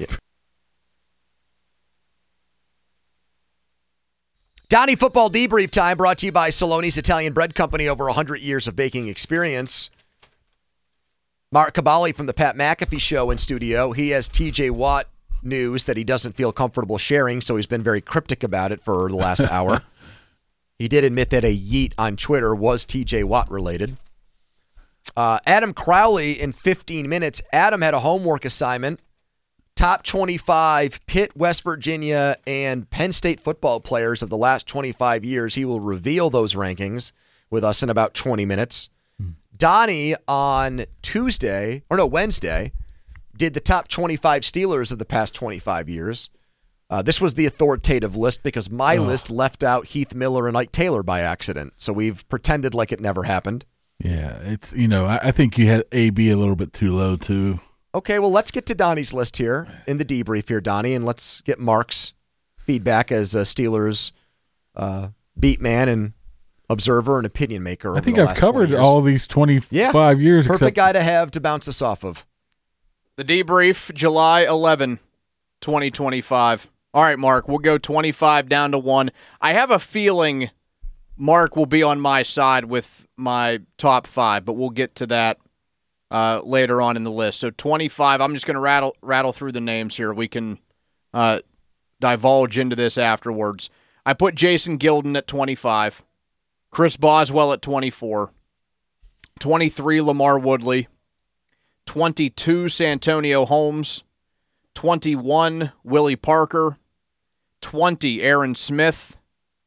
Donnie Football Debrief Time brought to you by Saloni's Italian Bread Company, over 100 years of baking experience. Mark Cabali from the Pat McAfee Show in studio. He has TJ Watt news that he doesn't feel comfortable sharing, so he's been very cryptic about it for the last hour. He did admit that a yeet on Twitter was TJ Watt related. Adam Crowley in 15 minutes. Adam had a homework assignment. Top 25 Pitt, West Virginia, and Penn State football players of the last 25 years. He will reveal those rankings with us in about 20 minutes. Donnie on Wednesday, did the top 25 Steelers of the past 25 years. This was the authoritative list because my list left out Heath Miller and Ike Taylor by accident. So we've pretended like it never happened. Yeah, it's, I think you had AB a little bit too low, too. Okay, well, let's get to Donnie's list here in the debrief here, Donnie, and let's get Mark's feedback as a Steelers beat man and observer and opinion maker. I think I've covered all these 25 years. Perfect guy to have to bounce us off of. The debrief, July 11, 2025. All right, Mark, we'll go 25 down to 1. I have a feeling Mark will be on my side with my top 5, but we'll get to that later on in the list. So 25, I'm just going to rattle through the names here. We can divulge into this afterwards. I put Jason Gilden at 25, Chris Boswell at 24, 23 Lamar Woodley, 22 Santonio Holmes, 21 Willie Parker, 20 Aaron Smith,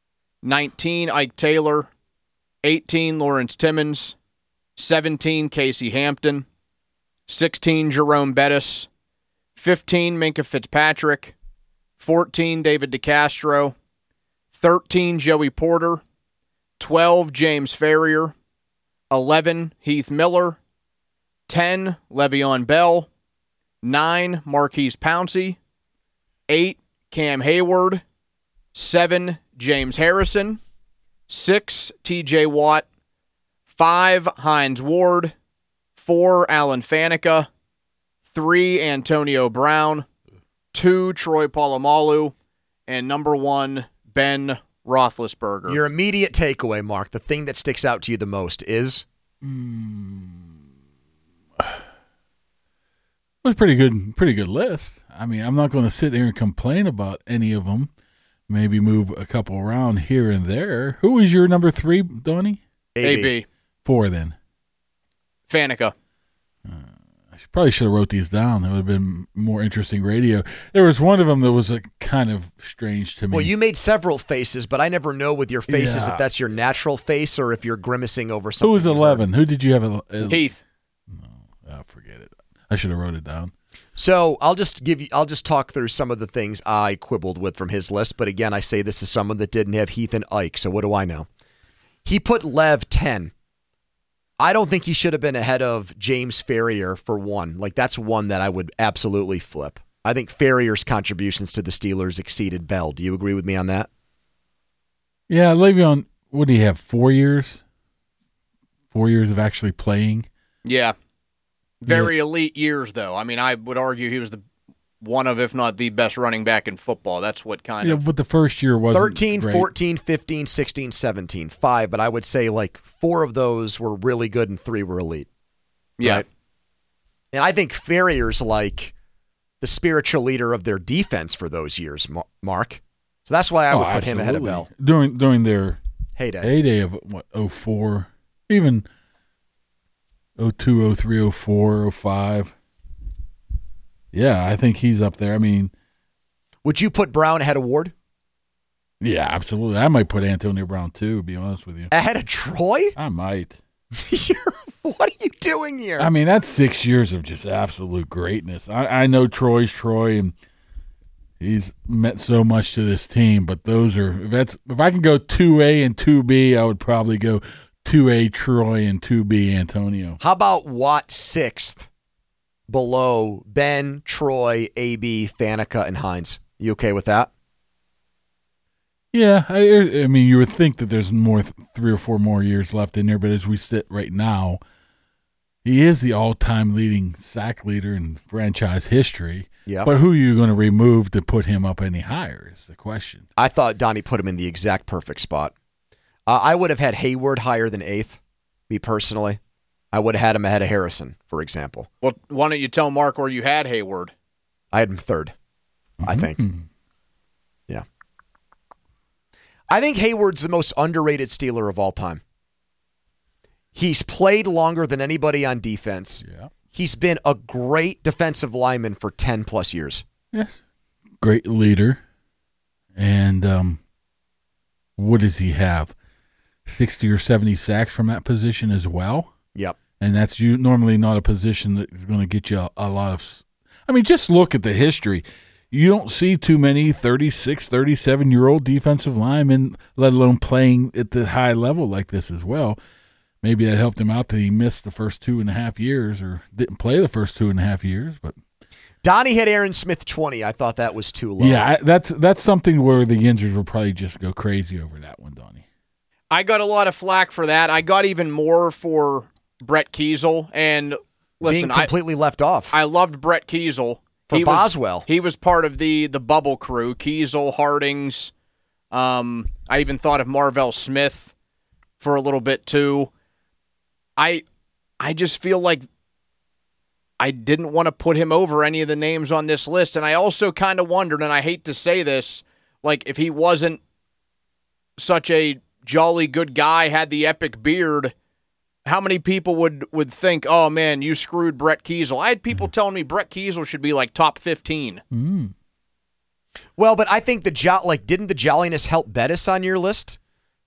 19, Ike Taylor. 18, Lawrence Timmons. 17, Casey Hampton. 16, Jerome Bettis. 15, Minka Fitzpatrick. 14, David DeCastro. 13, Joey Porter. 12, James Ferrier. 11, Heath Miller. 10, Le'Veon Bell. 9, Marquise Pouncey. 8, Cam Hayward. 7, James Harrison. 6, TJ Watt. 5, Hines Ward. 4, Alan Faneca. 3, Antonio Brown. 2, Troy Polamalu. And number 1, Ben Roethlisberger. Your immediate takeaway, Mark, the thing that sticks out to you the most is? It was pretty good list. I mean, I'm not going to sit there and complain about any of them. Maybe move a couple around here and there. Who was your number 3, Donnie? AB. 4 then. Faneca. I probably should have wrote these down. It would have been more interesting radio. There was one of them that was kind of strange to me. Well, you made several faces, but I never know with your faces if that's your natural face or if you're grimacing over something. Who was 11? Who did you have? Heath. No, forget it. I should have wrote it down. So I'll just talk through some of the things I quibbled with from his list. But again, I say this is someone that didn't have Heath and Ike. So what do I know? He put Lev 10. I don't think he should have been ahead of James Ferrier for 1. Like, that's one that I would absolutely flip. I think Ferrier's contributions to the Steelers exceeded Bell. Do you agree with me on that? Yeah, Le'Veon, what do you have, 4 years? 4 years of actually playing? Yeah. Very elite years, though. I mean, I would argue he was one of, if not the best running back in football. That's what kind of... Yeah, but the first year wasn't 13, great. 14, 15, 16, 17. 5, but I would say like 4 of those were really good and 3 were elite. Yeah. Right? And I think Ferrier's like the spiritual leader of their defense for those years, Mark. So that's why I would put him ahead of Bell. During their heyday of, 04, even 02, 03, 04, 05. Yeah, I think he's up there. I mean, would you put Brown ahead of Ward? Yeah, absolutely. I might put Antonio Brown too, to be honest with you. Ahead of Troy? I might. What are you doing here? I mean, that's 6 years of just absolute greatness. I know Troy's Troy, and he's meant so much to this team, but those are if I can go 2A and 2B, I would probably go 2A Troy and 2B Antonio. How about Watt 6th? Below Ben, Troy, AB, Faneca, and Hines. You okay with that? Yeah, I mean, you would think that there's 3 or 4 more years left in there, but as we sit right now, he is the all-time leading sack leader in franchise history. Yeah. But who are you going to remove to put him up any higher is the question. I thought Donnie put him in the exact perfect spot. I would have had Hayward higher than 8th, me personally. I would have had him ahead of Harrison, for example. Well, why don't you tell Mark where you had Hayward? I had him 3rd, I think. Yeah. I think Hayward's the most underrated Steeler of all time. He's played longer than anybody on defense. Yeah. He's been a great defensive lineman for 10-plus years. Yes. Great leader. And what does he have? 60 or 70 sacks from that position as well? Yep. And that's normally not a position that's going to get you a lot of – I mean, just look at the history. You don't see too many 36, 37-year-old defensive linemen, let alone playing at the high level like this as well. Maybe that helped him out that he missed the first 2.5 years or didn't play the first 2.5 years. But Donnie had Aaron Smith 20. I thought that was too low. Yeah, that's something where the Yinzers will probably just go crazy over that one, Donnie. I got a lot of flack for that. I got even more for Brett Kiesel. And listen, being completely left off. I loved Brett Kiesel. For Boswell. He was part of the bubble crew. Kiesel, Hardings. I even thought of Marvell Smith for a little bit too. I just feel like I didn't want to put him over any of the names on this list. And I also kind of wondered, and I hate to say this, like if he wasn't such a jolly good guy, had the epic beard, how many people would think, oh, man, you screwed Brett Kiesel? I had people telling me Brett Kiesel should be like top 15. Well, but I think didn't the jolliness help Bettis on your list?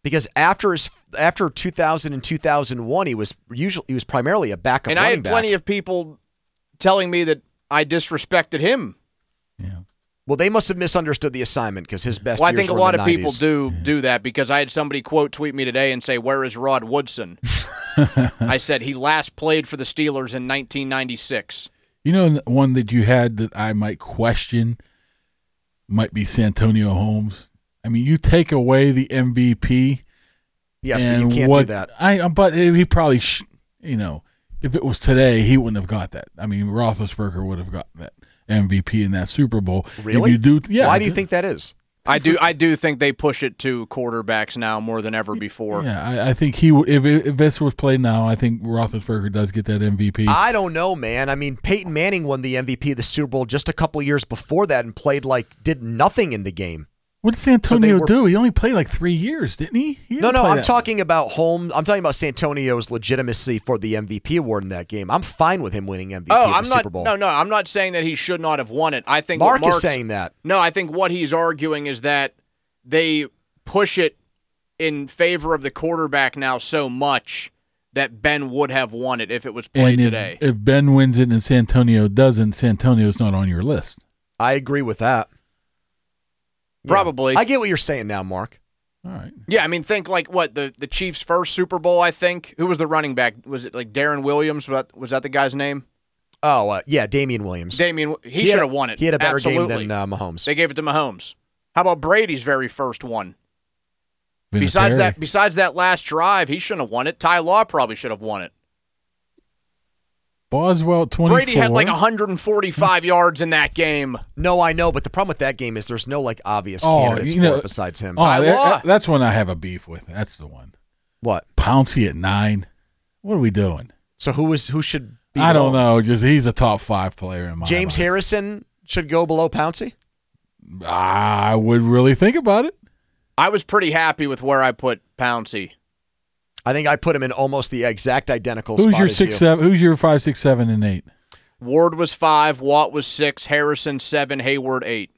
Because after 2000 and 2001, he was primarily a backup and I running had back. plenty of people telling me that I disrespected him. Yeah. Well, they must have misunderstood the assignment because his best Well, I years think a were lot in of the people 90s. do that because I had somebody quote tweet me today and say, "Where is Rod Woodson?" I said he last played for the Steelers in 1996. You know, one that you had that I might question might be Santonio Holmes. I mean, you take away the MVP. Yes, but you can't do that. But he probably, if it was today, he wouldn't have got that. I mean, Roethlisberger would have got that MVP in that Super Bowl. Really? If you do, yeah. Why do you think that is? I do think they push it to quarterbacks now more than ever before. Yeah, I think he would. If this was played now, I think Roethlisberger does get that MVP. I don't know, man. I mean, Peyton Manning won the MVP of the Super Bowl just a couple years before that and did nothing in the game. What did Santonio do? He only played like 3 years, didn't he? No, I'm talking about Holmes. I'm talking about Santonio's legitimacy for the MVP award in that game. I'm fine with him winning MVP of the Super Bowl. No, I'm not saying that he should not have won it. I think Mark is saying that. No, I think what he's arguing is that they push it in favor of the quarterback now so much that Ben would have won it if it was played today. If Ben wins it and Santonio doesn't, Santonio's not on your list. I agree with that. Probably. I get what you're saying now, Mark. All right. Yeah, I mean, think like what the Chiefs' first Super Bowl. I think who was the running back? Was it like Darren Williams? Was that the guy's name? Oh, yeah, Damian Williams. He should have won it. He had a better Absolutely. game than Mahomes. They gave it to Mahomes. How about Brady's very first one? Besides that last drive, he shouldn't have won it. Ty Law probably should have won it. Boswell, 24. Brady had like 145 yards in that game. No, I know, but the problem with that game is there's no like obvious candidates for it besides him. That's one I have a beef with. That's the one. What? Pouncey at 9. What are we doing? So who should be I don't know. Just he's a top 5 player in my James mind. Harrison should go below Pouncey? I would really think about it. I was pretty happy with where I put Pouncey. I think I put him in almost the exact identical spot Who's your 6-7? Who's your 5, 6, 7, and 8? Ward was 5, Watt was 6, Harrison 7, Hayward 8.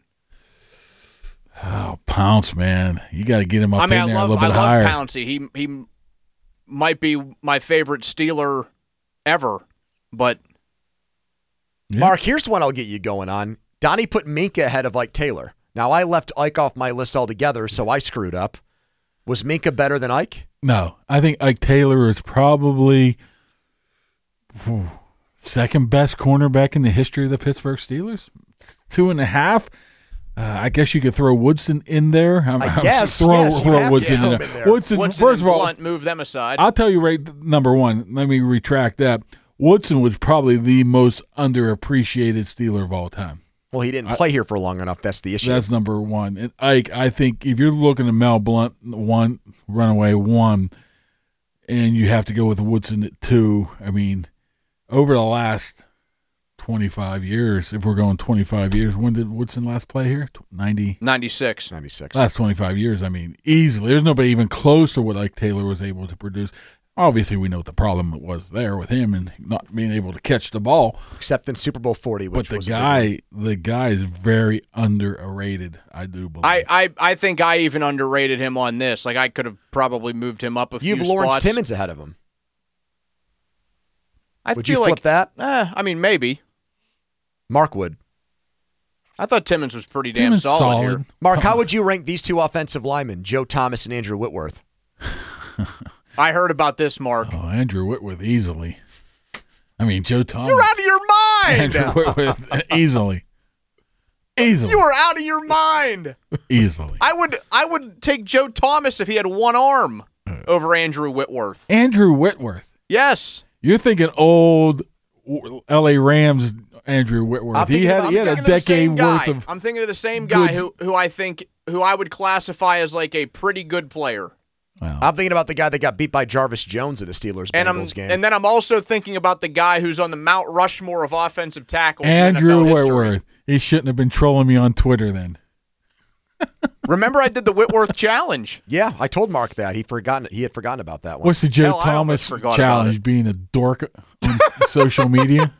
Oh, Pounce, man. You got to get him up in there a little bit I higher. love Pouncey. He might be my favorite Steeler ever, but... Yeah. Mark, here's one I'll get you going on. Donnie put Minka ahead of Ike Taylor. Now, I left Ike off my list altogether, so I screwed up. Was Minka better than Ike? No. I think Ike Taylor is probably second best cornerback in the history of the Pittsburgh Steelers. 2.5. I guess you could throw Woodson in there. I guess. Throw Woodson in there. Woodson, first of all, Blunt, move them aside. I'll tell you right, number one, let me retract that. Woodson was probably the most underappreciated Steeler of all time. Well, he didn't play here for long enough. That's the issue. That's number one. And Ike, I think if you're looking at Mel Blunt, 1, Runaway 1, and you have to go with Woodson at 2, I mean, over the last 25 years, if we're going 25 years, when did Woodson last play here? 96. Last 25 years, I mean, easily. There's nobody even close to what Ike Taylor was able to produce. Obviously, we know what the problem was there with him and not being able to catch the ball. Except in Super Bowl 40, which but was the guy is very underrated, I do believe. I think I even underrated him on this. Like, I could have probably moved him up a few spots. You have Lawrence Timmons ahead of him. Would you flip that? I mean, maybe. Mark would. I thought Timmons was pretty damn solid here. Mark, how would you rank these two offensive linemen, Joe Thomas and Andrew Whitworth? I heard about this, Mark. Oh, Andrew Whitworth easily. I mean, Joe Thomas. You're out of your mind. Andrew Whitworth easily. You are out of your mind. Easily. I would take Joe Thomas if he had one arm over Andrew Whitworth. Andrew Whitworth. Yes. You're thinking old L.A. Rams Andrew Whitworth. He had a decade worth of. I'm thinking of the same guy who I would classify as like a pretty good player. Wow. I'm thinking about the guy that got beat by Jarvis Jones in a Steelers-Bengals game. And then I'm also thinking about the guy who's on the Mount Rushmore of offensive tackles. Andrew in NFL Whitworth. history. He shouldn't have been trolling me on Twitter then. Remember, I did the Whitworth challenge. Yeah, I told Mark that. He had forgotten about that one. What's the Joe Hell, Thomas challenge? Being a dork on social media?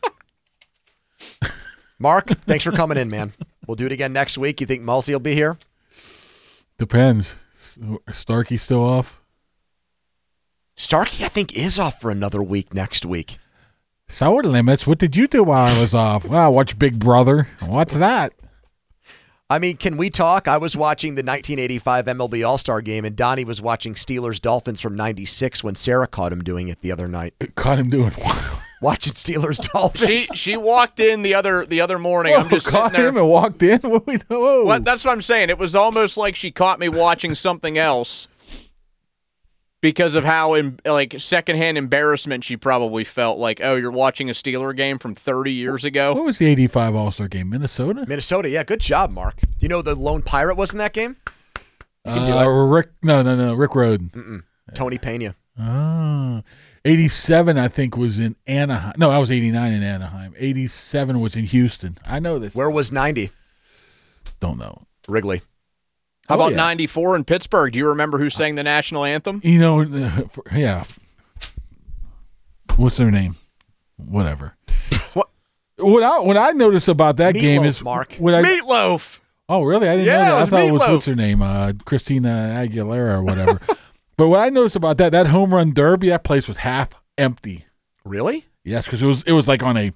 Mark, thanks for coming in, man. We'll do it again next week. You think Mulsey will be here? Depends. Starkey still off? Starkey, I think, is off for another week next week. Sour Limits, what did you do while I was off? Well, watch Big Brother. What's that? I mean, can we talk? I was watching the 1985 MLB All-Star Game, and Donnie was watching Steelers-Dolphins from 96 when Sarah caught him doing it the other night. Caught him doing what? Watching Steelers-Dolphins. She walked in the other morning. I'm just caught sitting there. him and walked in? Whoa. What? That's what I'm saying. It was almost like she caught me watching something else because of how, secondhand embarrassment she probably felt. Like, oh, you're watching a Steeler game from 30 years ago? What was the 85 All-Star game? Minnesota? Minnesota, yeah. Good job, Mark. Do you know the lone pirate was in that game? Rick Rhoden. Tony Pena. Oh. 87, I think, was in Anaheim. No, I was 89 in Anaheim. 87 was in Houston. I know this. Where was 90? Don't know. Wrigley. How about 94 in Pittsburgh? Do you remember who sang the national anthem? You know, yeah. What's their name? Whatever. What I noticed about that game is Mark. Meatloaf. Oh, really? I didn't know that. I thought it was what's her name, Christina Aguilera or whatever. But what I noticed about that home run derby, that place was half empty. Really? Yes, because it was like on a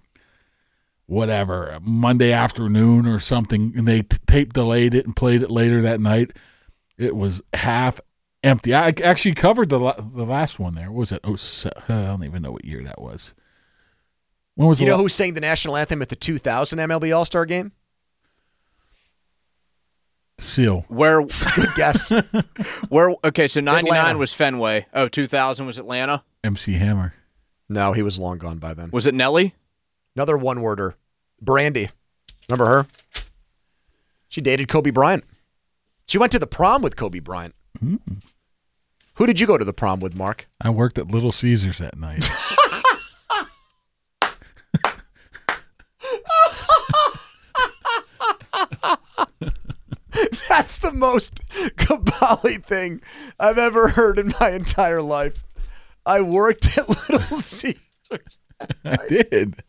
Monday afternoon or something, and they tape delayed it and played it later that night. It was half empty. I actually covered the last one there. What was it? I don't even know what year that was. When was you know who sang the national anthem at the 2000 MLB All-Star Game? Seal. Good guess. Okay, so 99 Atlanta. was Fenway. Oh, 2000 was Atlanta? MC Hammer. No, he was long gone by then. Was it Nelly? Another one-worder. Brandy. Remember her? She dated Kobe Bryant. She went to the prom with Kobe Bryant. Mm-hmm. Who did you go to the prom with, Mark? I worked at Little Caesars that night. That's the most Kabali thing I've ever heard in my entire life. I worked at Little Caesars. I did.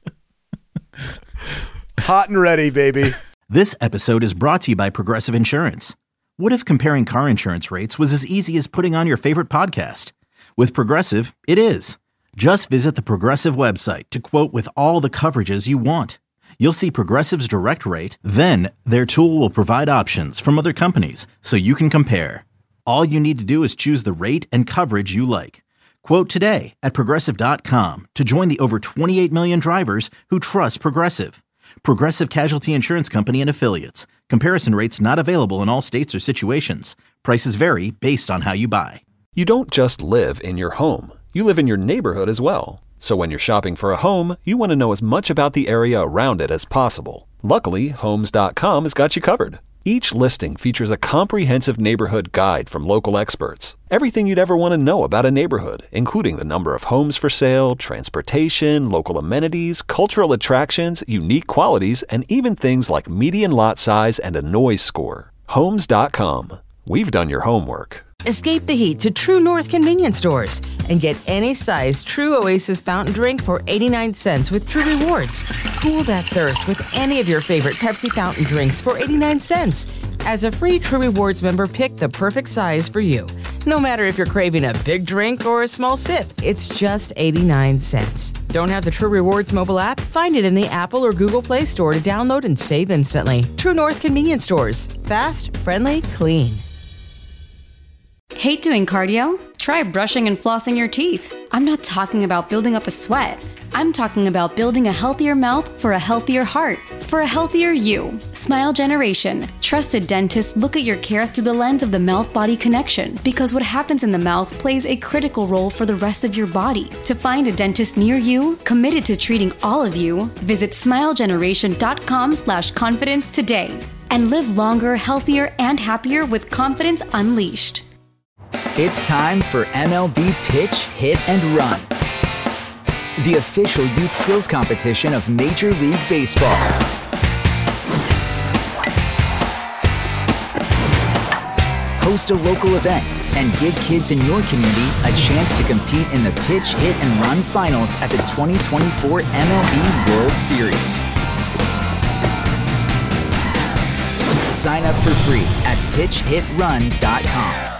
Hot and ready, baby. This episode is brought to you by Progressive Insurance. What if comparing car insurance rates was as easy as putting on your favorite podcast? With Progressive, it is. Just visit the Progressive website to quote with all the coverages you want. You'll see Progressive's direct rate, then their tool will provide options from other companies so you can compare. All you need to do is choose the rate and coverage you like. Quote today at Progressive.com to join the over 28 million drivers who trust Progressive. Progressive Casualty Insurance Company and Affiliates. Comparison rates not available in all states or situations. Prices vary based on how you buy. You don't just live in your home. You live in your neighborhood as well. So when you're shopping for a home, you want to know as much about the area around it as possible. Luckily, Homes.com has got you covered. Each listing features a comprehensive neighborhood guide from local experts. Everything you'd ever want to know about a neighborhood, including the number of homes for sale, transportation, local amenities, cultural attractions, unique qualities, and even things like median lot size and a noise score. Homes.com. We've done your homework. Escape the heat to True North convenience stores and get any size True Oasis fountain drink for 89 cents with True Rewards. Cool that thirst with any of your favorite Pepsi fountain drinks for 89 cents. As a free True Rewards member, pick the perfect size for you. No matter if you're craving a big drink or a small sip, it's just 89 cents. Don't have the True Rewards mobile app? Find it in the Apple or Google Play Store to download and save instantly. True North convenience stores. Fast, friendly, clean. Hate doing cardio? Try brushing and flossing your teeth. I'm not talking about building up a sweat. I'm talking about building a healthier mouth for a healthier heart, for a healthier you. Smile Generation. Trusted dentists look at your care through the lens of the mouth-body connection because what happens in the mouth plays a critical role for the rest of your body. To find a dentist near you, committed to treating all of you, visit smilegeneration.com/confidence today and live longer, healthier, and happier with confidence unleashed. It's time for MLB Pitch, Hit, and Run, the official youth skills competition of Major League Baseball. Host a local event and give kids in your community a chance to compete in the Pitch, Hit, and Run finals at the 2024 MLB World Series. Sign up for free at pitchhitrun.com.